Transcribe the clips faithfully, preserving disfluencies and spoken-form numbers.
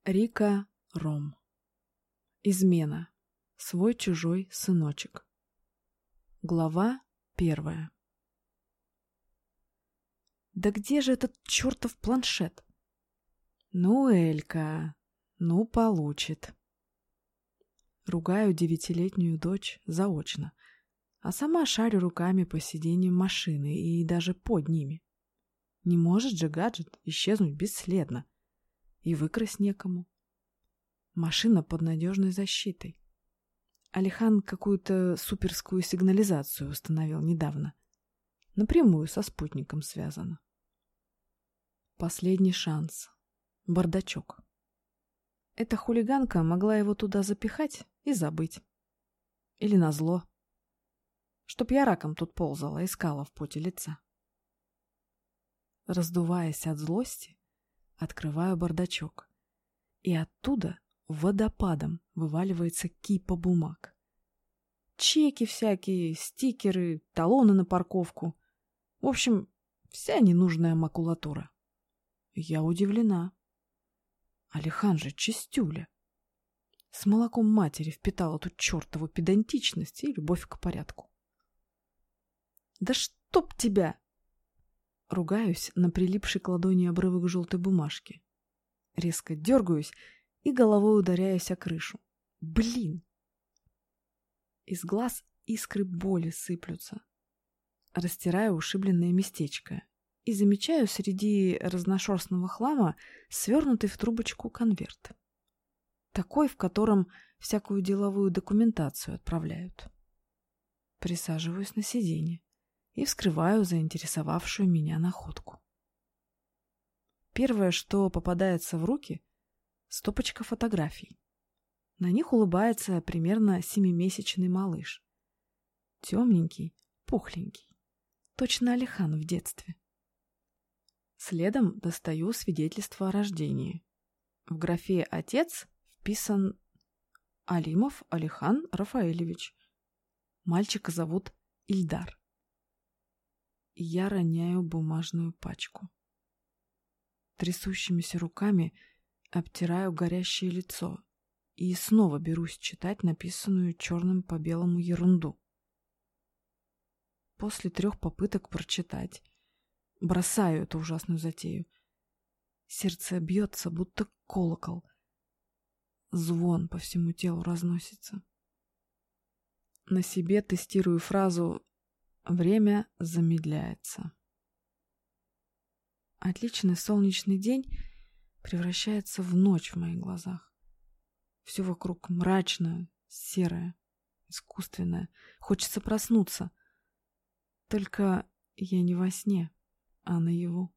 Рика Ром. Измена. Свой-чужой сыночек. Глава первая. Да где же этот чертов планшет? Ну, Элька, ну получит. Ругаю девятилетнюю дочь заочно, а сама шарю руками по сиденьям машины и даже под ними. Не может же гаджет исчезнуть бесследно. И выкрасть некому. Машина под надежной защитой. Алихан какую-то суперскую сигнализацию установил недавно. Напрямую со спутником связано. Последний шанс. Бардачок. Эта хулиганка могла его туда запихать и забыть. Или назло. Чтоб я раком тут ползала, искала в поте лица. Раздуваясь от злости, открываю бардачок. И оттуда водопадом вываливается кипа бумаг. Чеки всякие, стикеры, талоны на парковку. В общем, вся ненужная макулатура. Я удивлена. Алихан же чистюля. С молоком матери впитал эту чертову педантичность и любовь к порядку. «Да чтоб тебя!» Ругаюсь на прилипший к ладони обрывок желтой бумажки. Резко дергаюсь и головой ударяюсь о крышу. Блин! Из глаз искры боли сыплются. Растираю ушибленное местечко и замечаю среди разношерстного хлама свернутый в трубочку конверт. Такой, в котором всякую деловую документацию отправляют. Присаживаюсь на сиденье и вскрываю заинтересовавшую меня находку. Первое, что попадается в руки — стопочка фотографий. На них улыбается примерно семимесячный малыш. Темненький, пухленький. Точно Алихан в детстве. Следом достаю свидетельство о рождении. В графе «Отец» вписан Алимов Алихан Рафаэлевич. Мальчика зовут Ильдар. Я роняю бумажную пачку. Трясущимися руками обтираю горящее лицо и снова берусь читать написанную черным по белому ерунду. После трех попыток прочитать бросаю эту ужасную затею. Сердце бьется, будто колокол. Звон по всему телу разносится. На себе тестирую фразу «Время замедляется». Отличный солнечный день превращается в ночь в моих глазах. Все вокруг мрачное, серое, искусственное. Хочется проснуться. Только я не во сне, а наяву.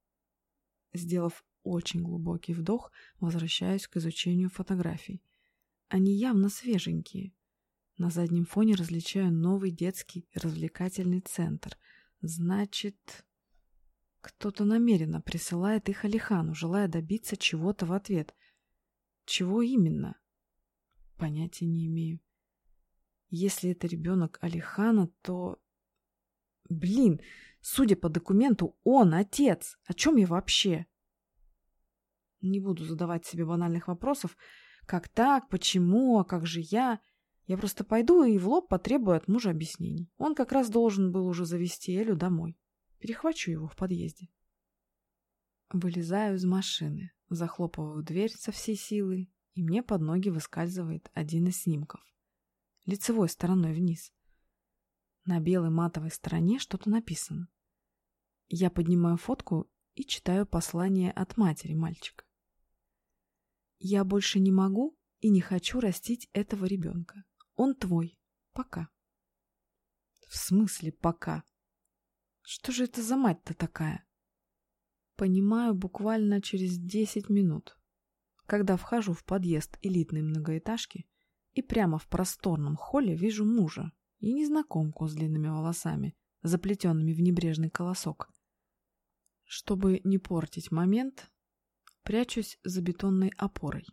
Сделав очень глубокий вдох, возвращаюсь к изучению фотографий. Они явно свеженькие. На заднем фоне различаю новый детский развлекательный центр. Значит, кто-то намеренно присылает их Алихану, желая добиться чего-то в ответ. Чего именно? Понятия не имею. Если это ребенок Алихана, то... Блин, судя по документу, он отец. О чем я вообще? Не буду задавать себе банальных вопросов. Как так? Почему? А как же я? Я просто пойду и в лоб потребую от мужа объяснений. Он как раз должен был уже завезти Элю домой. Перехвачу его в подъезде. Вылезаю из машины, захлопываю дверь со всей силы, и мне под ноги выскальзывает один из снимков. Лицевой стороной вниз. На белой матовой стороне что-то написано. Я поднимаю фотку и читаю послание от матери мальчика. «Я больше не могу и не хочу растить этого ребенка. Он твой. Пока». В смысле «пока»? Что же это за мать-то такая? Понимаю буквально через десять минут, когда вхожу в подъезд элитной многоэтажки и прямо в просторном холле вижу мужа и незнакомку с длинными волосами, заплетенными в небрежный колосок. Чтобы не портить момент, прячусь за бетонной опорой.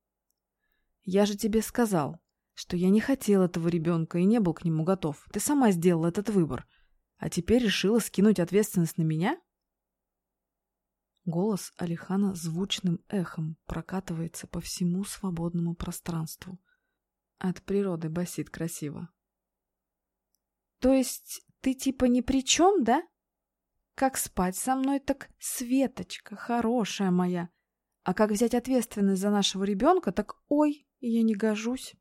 «Я же тебе сказал, что я не хотел этого ребенка и не был к нему готов. Ты сама сделала этот выбор. А теперь решила скинуть ответственность на меня?» Голос Алихана звучным эхом прокатывается по всему свободному пространству. От природы басит красиво. То есть ты типа ни при чем, да? Как спать со мной, так Светочка, хорошая моя. А как взять ответственность за нашего ребенка, так ой, я не гожусь.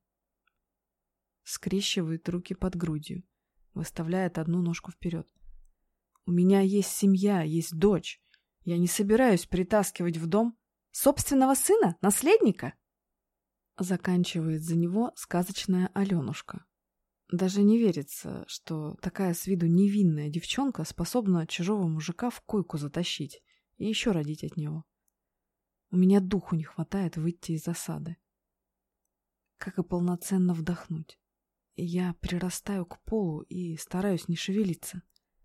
Скрещивает руки под грудью, выставляет одну ножку вперед. У меня есть семья, есть дочь. Я не собираюсь притаскивать в дом собственного сына, наследника. Заканчивает за него сказочная Аленушка. Даже не верится, что такая с виду невинная девчонка способна чужого мужика в койку затащить и еще родить от него. У меня духу не хватает выйти из засады. Как и полноценно вдохнуть. Я прирастаю к полу и стараюсь не шевелиться.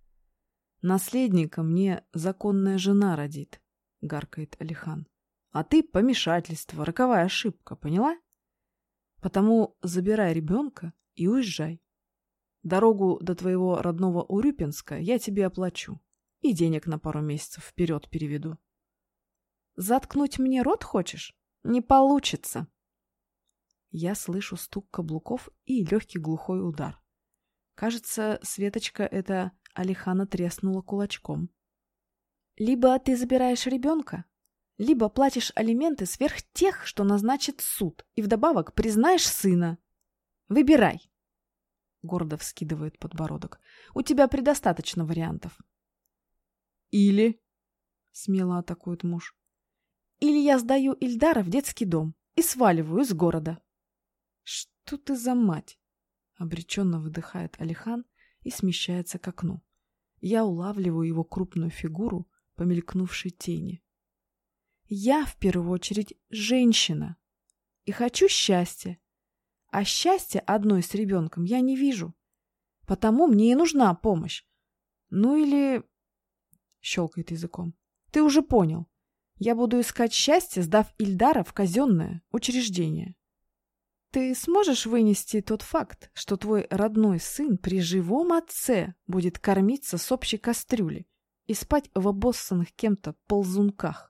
«Наследника мне законная жена родит», — гаркает Алихан. «А ты помешательство, роковая ошибка, поняла? Потому забирай ребенка и уезжай. Дорогу до твоего родного Урюпинска я тебе оплачу и денег на пару месяцев вперед переведу». «Заткнуть мне рот хочешь? Не получится!» Я слышу стук каблуков и легкий глухой удар. Кажется, Светочка это Алихана треснула кулачком. «Либо ты забираешь ребенка, либо платишь алименты сверх тех, что назначит суд, и вдобавок признаешь сына. Выбирай!» Гордо вскидывает подбородок. «У тебя предостаточно вариантов». «Или...» — смело атакует муж. «Или я сдаю Ильдара в детский дом и сваливаю из города». «Что ты за мать?» — обреченно выдыхает Алихан и смещается к окну. Я улавливаю его крупную фигуру по мелькнувшей тени. «Я, в первую очередь, женщина и хочу счастья. А счастья одной с ребенком я не вижу. Потому мне и нужна помощь. Ну или...» — щелкает языком. «Ты уже понял. Я буду искать счастье, сдав Ильдара в казенное учреждение. Ты сможешь вынести тот факт, что твой родной сын при живом отце будет кормиться с общей кастрюли и спать в обоссанных кем-то ползунках?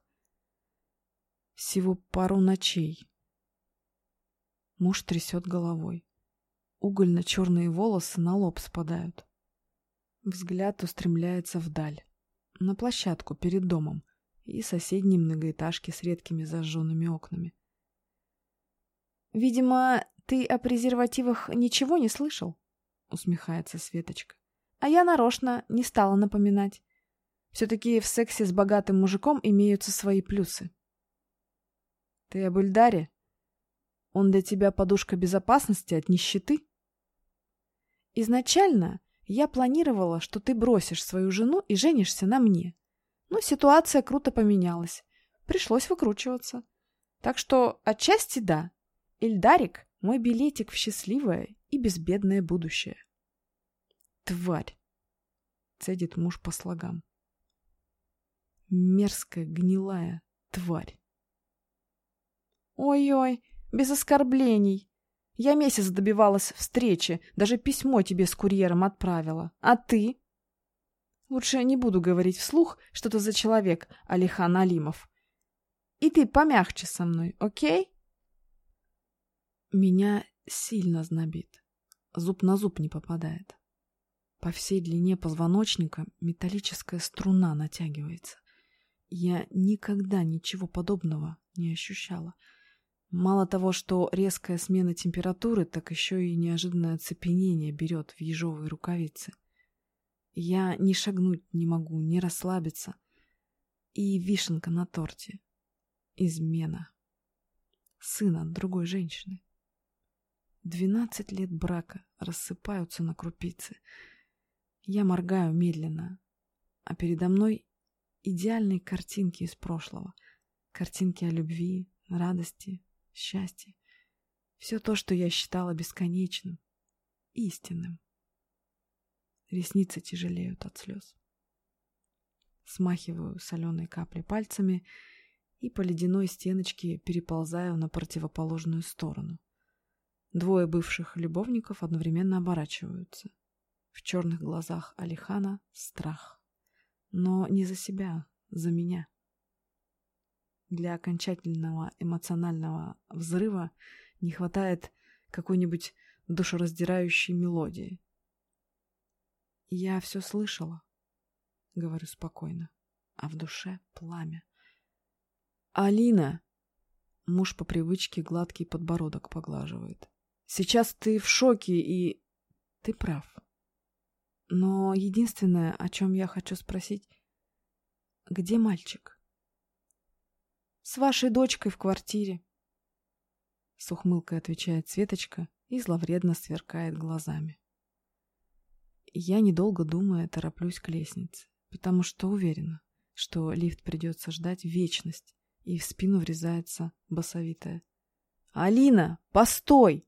Всего пару ночей». Муж трясет головой. Угольно-черные волосы на лоб спадают. Взгляд устремляется вдаль, на площадку перед домом и соседние многоэтажки с редкими зажженными окнами. «Видимо, ты о презервативах ничего не слышал?» — усмехается Светочка. «А я нарочно не стала напоминать. Все-таки в сексе с богатым мужиком имеются свои плюсы». «Ты об Ильдаре? Он для тебя подушка безопасности от нищеты?» «Изначально я планировала, что ты бросишь свою жену и женишься на мне. Но ситуация круто поменялась. Пришлось выкручиваться. Так что отчасти да. Ильдарик — мой билетик в счастливое и безбедное будущее». «Тварь!» — цедит муж по слогам. «Мерзкая, гнилая тварь!» «Ой-ой, без оскорблений. Я месяц добивалась встречи, даже письмо тебе с курьером отправила. А ты?» «Лучше не буду говорить вслух, что ты за человек, Алихан Алимов. И ты помягче со мной, окей?» Меня сильно знобит. Зуб на зуб не попадает. По всей длине позвоночника металлическая струна натягивается. Я никогда ничего подобного не ощущала. Мало того, что резкая смена температуры, так еще и неожиданное оцепенение берет в ежовые рукавицы. Я ни шагнуть не могу, ни расслабиться. И вишенка на торте. Измена. Сын от другой женщины. Двенадцать лет брака рассыпаются на крупицы. Я моргаю медленно, а передо мной идеальные картинки из прошлого. Картинки о любви, радости, счастье. Все то, что я считала бесконечным, истинным. Ресницы тяжелеют от слез. Смахиваю соленые капли пальцами и по ледяной стеночке переползаю на противоположную сторону. Двое бывших любовников одновременно оборачиваются. В черных глазах Алихана страх. Но не за себя, за меня. Для окончательного эмоционального взрыва не хватает какой-нибудь душераздирающей мелодии. «Я все слышала», — говорю спокойно, а в душе пламя. «Алина!» — муж по привычке гладкий подбородок поглаживает. «Сейчас ты в шоке и...» «Ты прав. Но единственное, о чем я хочу спросить, где мальчик?» «С вашей дочкой в квартире», — с ухмылкой отвечает Светочка и зловредно сверкает глазами. Я, недолго думая, тороплюсь к лестнице, потому что уверена, что лифт придется ждать вечность, и в спину врезается басовитая: «Алина, постой!»